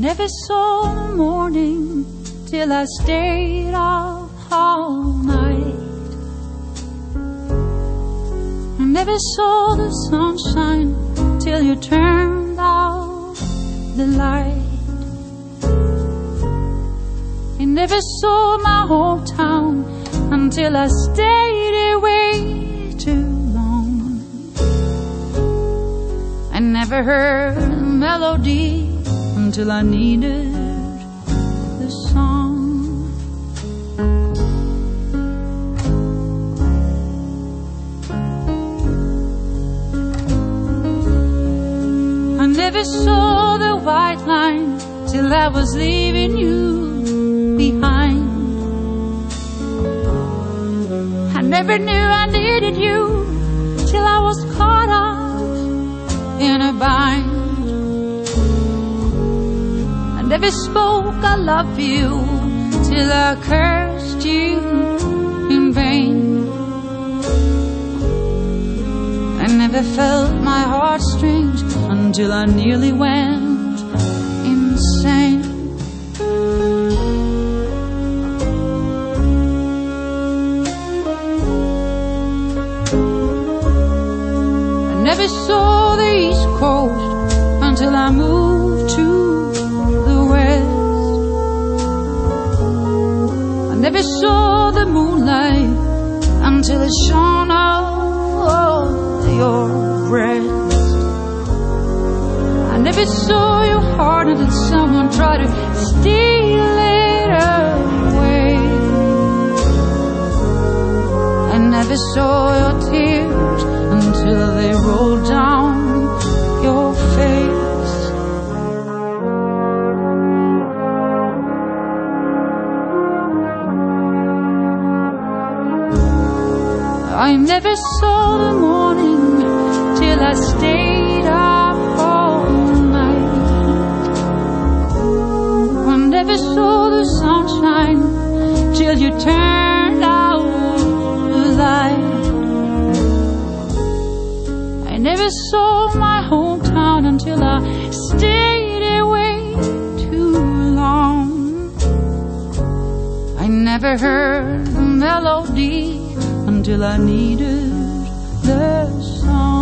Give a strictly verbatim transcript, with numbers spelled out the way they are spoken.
never saw the morning till I stayed up all night. I never saw the sunshine till you turned out the light. I never saw my hometown until I stayed away too long. I never heard a melody until I needed the song. I never saw the white line till I was leaving you behind. I never knew I needed you till I was caught up in a bind. I never spoke I love you till I cursed you in vain. I never felt my heartstrings until I nearly went insane. I never saw the East Coast until I moved to the West. I never saw the moonlight until it shone off your breast. I never saw your heart until someone tried to steal it away. I never saw your tears until they rolled down your face. I never saw the morning till I stayed up all night. I never saw the sunshine till you turned out the light. I never saw my hometown until I stayed away too long. I never heard the melody until I needed the song.